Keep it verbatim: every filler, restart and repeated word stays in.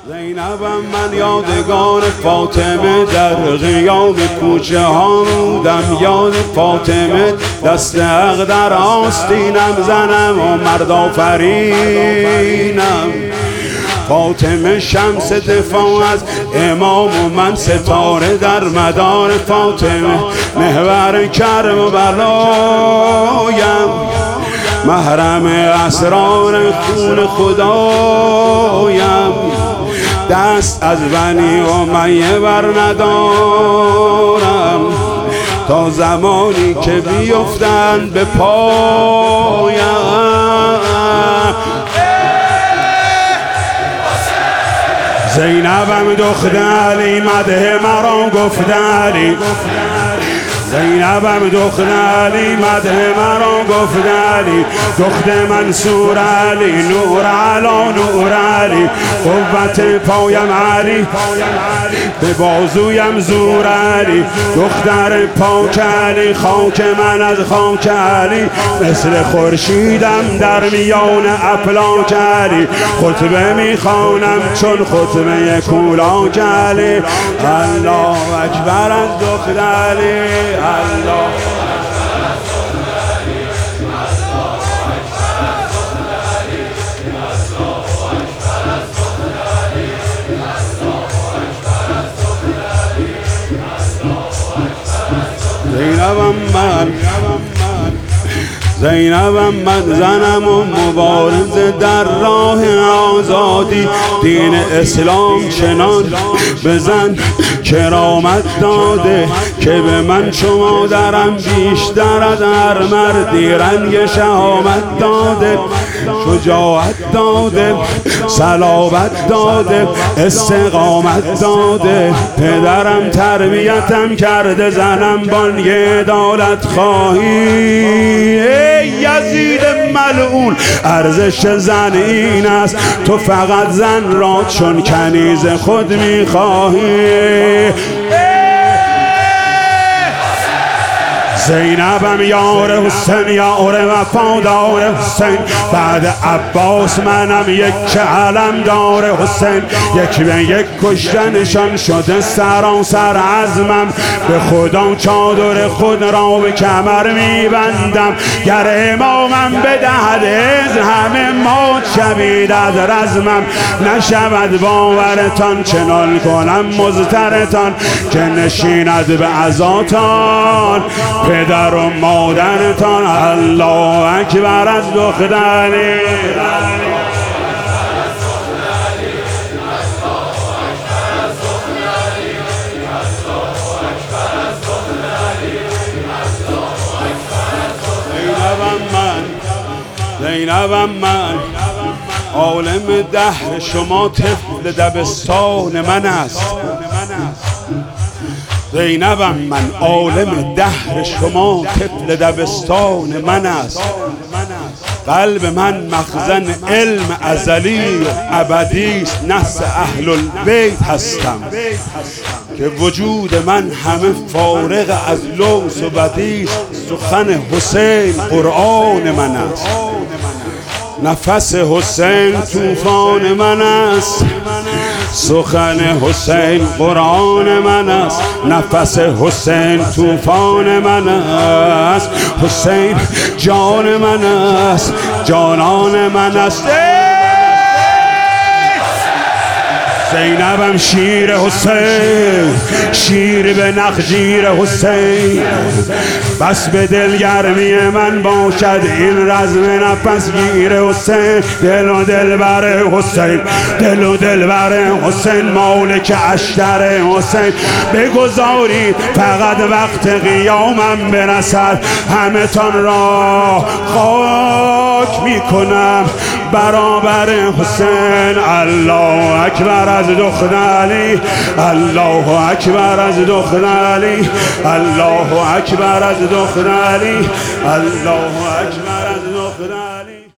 زینبم من یادگار فاطمه، در قیام کوچه ها بودم یاد فاطمه، دست حق در آستینم زنم و مرد آفرینم. فاطمه شمس دفاع از امام و من ستاره در مدار فاطمه، محور کرم و بلایم، محرم اسرار خون خدایم. دست از بنی امیه بر ندارم تا زمانی که بیفتند به پایم. زینبم دختر علی مده مرا گفت علی، زینبم دختر علی مده مرا گفت علی، دختر منصور علی، نور علا نور علی، قوت پایم علی، به بازویم زور علی، دختر پاک علی، خاک من از خاک علی، مثل خورشیدم در میان افلاک علی، خطبه میخوانم چون خطبه کولاک علی. الله اکبر از دختر علی، الله زینبم من زینبم من زنم و مبارز در راه آزادی، دین اسلام چنان بزن کرامت داده که به من چو مادرم بیشتر از هر مردی رنگ شهامت داده، شجاعت داده، صلابت داده، استقامت داده. پدرم تربیتم کرده زنم بانگ عدالت خواهی. یزید ملعون ارزش زن این است تو فقط زن را چون کنیز خود میخواهی. زینبم یار حسین، یار وفادار حسین، بعد عباس منم یک علم دار حسین، یک به یک کشتنشان شده سراسر عزمم، به خدا چادر خود را به کمر میبندم، گر امامم بدهد از همه مات شوید از رزمم، نشود باورتان چنان کنم مضطرتان که نشیند به عزاتان پدر و مادرتان. الله اکبر از دختر علی، زینبم من عالم دهر شما طفل دبستان من است. زینبم من عالم دهر شما طفل دبستان من است. قلب من مخزن علم ازلی و ابدی است، نسل اهل البیت هستم که وجود من همه فارغ از لوث و بدی است. سخن حسین قرآن من است، نفس حسین طوفان من است. سخن حسین قرآن من است، نفس حسین طوفان من است. حسین جان من است، جانان من است. زینبم شیر حسین، شیر به نخجیر حسین، بس به دلگرمی من باشد این رزم نفس گیر حسین. دل و دلبر حسین، دل و دلبر حسین، مالک اشتر حسین، بگذارید فقط وقت قیامم برسد همه تان را خاک میکنم برابر حسین. الله اکبر از دختر علی، الله اکبر از دختر علی، الله اکبر از دختر علی، الله اکبر از دختر علی.